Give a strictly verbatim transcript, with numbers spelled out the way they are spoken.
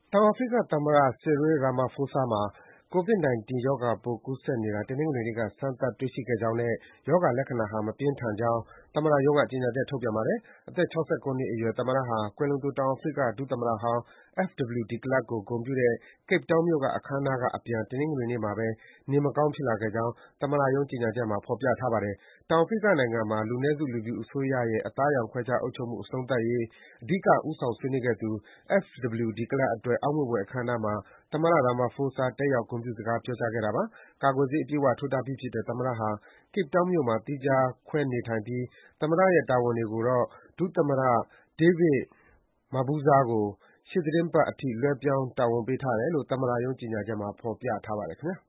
တောင်အာဖရိကသမ္မတ Cyril Ramaphosa မှာ ကိုဗစ်-၁၉ ရောဂါပိုး ကူးစက်နေတာ တနင်္ဂနွေနေ့က စမ်းသပ် တွေ့ရှိခဲ့ကြောင်းနဲ့ ရောဂါလက္ခဏာဟာ မပြင်းထန်ကြောင်း သမ္မတရုံးက ကြေညာချက် ထုတ်ပြန်ပါတယ်။ အသက် ၆၉ နှစ်အရွယ် သမ္မတဟာ ကွယ်လွန်သူ တောင်အာဖရိက ဒုသမ္မတဟောင်း F. W. de Klerk ကို ဂုဏ်ပြုတဲ့ Cape Town မြို့က အခမ်းအနားကအပြန် တနင်္ဂနွေနေ့မှာပဲ နေမကောင်း ဖြစ်လာခဲ့ကြောင်း သမ္မတရုံး ကြေညာချက်မှာ ဖော်ပြထားပါတယ်။ တောင်အာဖရိကနိုင်ငံမှာ လူနည်းစု လူဖြူအစိုးရရဲ့ အသားအရောင် ခွဲခြား အုပ်ချုပ်မှု အဆုံးသတ်ရေး အဓိက ဦးဆောင် ဆွေးနွေးခဲ့သူ F. W. de Klerk အတွက် အောက်မေ့ဘွယ် အခမ်းအနားမှာ သမ္မတ Ramaphosa တက်ရောက် ဂုဏ်ပြုစကား ပြောကြားခဲ့တာပါ။ ကာကွယ်ဆေး အပြည့်အဝ ထိုးထားပြီးဖြစ်တဲ့ သမ္မတဟာ Cape Town မြို့မှာ သီးခြားခွဲနေထိုင်ပြီး သမ္မတရဲ့ တာဝန်တွေကိုတော့ ဒုသမ္မတ David Mabuza ကို ရှေ့သီတင်းပတ်အထိ လွဲပြောင်း တာဝန်ပေးထားတယ်လို့ သမ္မတရုံး ကြေညာချက်မှာ ဖော်ပြထားပါတယ် ခင်ဗျာ